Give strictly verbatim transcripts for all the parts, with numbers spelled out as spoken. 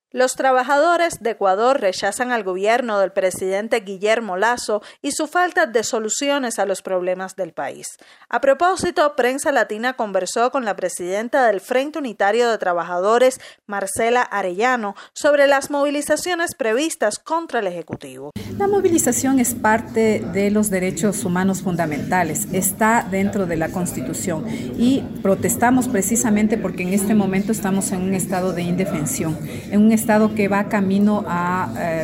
Los trabajadores de Ecuador rechazan al gobierno del presidente Guillermo Lasso y su falta de soluciones a los problemas del país. A propósito, Prensa Latina conversó con la presidenta del Frente Unitario de Trabajadores, Marcela Arellano, sobre las movilizaciones previstas contra el Ejecutivo. La movilización es parte de los derechos humanos fundamentales, está dentro de la Constitución y protestamos precisamente porque en este momento estamos en un estado de indefensión, en un estado que va camino a, eh,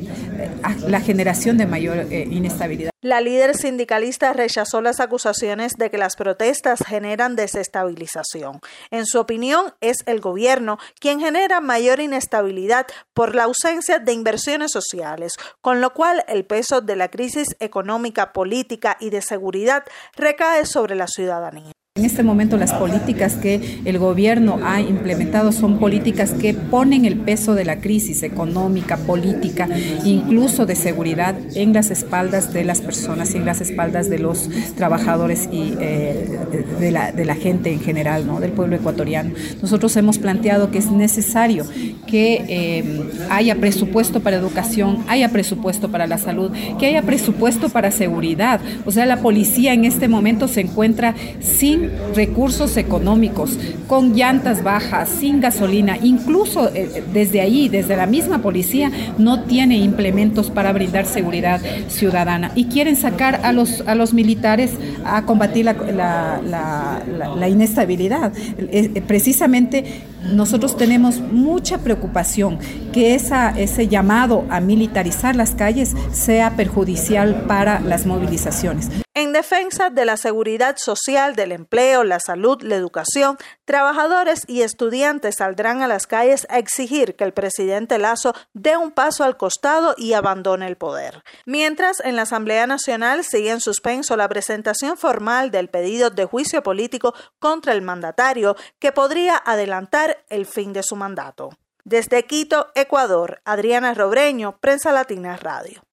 a la generación de mayor eh, inestabilidad. La líder sindicalista rechazó las acusaciones de que las protestas generan desestabilización. En su opinión, es el gobierno quien genera mayor inestabilidad por la ausencia de inversiones sociales, con lo cual el peso de la crisis económica, política y de seguridad recae sobre la ciudadanía. En este momento las políticas que el gobierno ha implementado son políticas que ponen el peso de la crisis económica, política, incluso de seguridad en las espaldas de las personas y en las espaldas de los trabajadores y eh, de, la, de la gente en general, ¿no? Del pueblo ecuatoriano. Nosotros hemos planteado que es necesario que eh, haya presupuesto para educación, haya presupuesto para la salud, que haya presupuesto para seguridad. O sea, la policía en este momento se encuentra sin recursos económicos, con llantas bajas, sin gasolina, incluso eh, desde ahí, desde la misma policía, no tiene implementos para brindar seguridad ciudadana y quieren sacar a los, a los militares a combatir la, la, la, la, la inestabilidad. Eh, precisamente nosotros tenemos mucha preocupación que esa, ese llamado a militarizar las calles sea perjudicial para las movilizaciones. En defensa de la seguridad social, del empleo, la salud, la educación, trabajadores y estudiantes saldrán a las calles a exigir que el presidente Lasso dé un paso al costado y abandone el poder. Mientras, en la Asamblea Nacional sigue en suspenso la presentación formal del pedido de juicio político contra el mandatario que podría adelantar el fin de su mandato. Desde Quito, Ecuador, Adriana Robreño, Prensa Latina Radio.